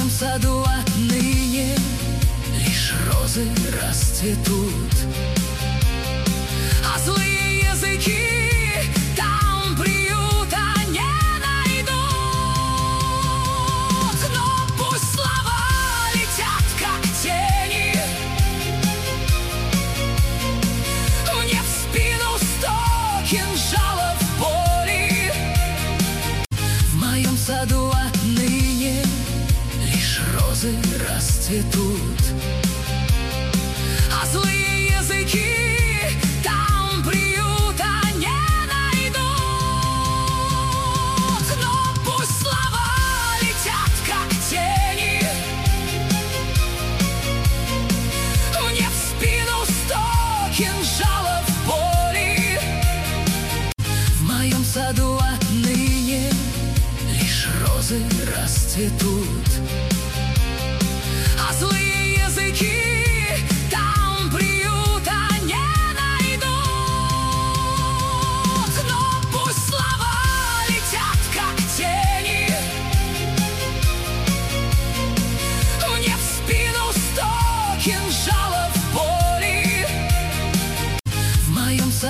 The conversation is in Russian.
моем саду отныне лишь розы расцветут, а злые языки там приюта не найдут. Но пусть слова летят, как тени, мне в спину 100 кинжалов боли. В моем саду отныне лишь розы расцветут, а злые языки там приюта не найдут. Но пусть слова летят, как тени, мне в спину 100 кинжалов боли. В моем саду отныне лишь розы расцветут,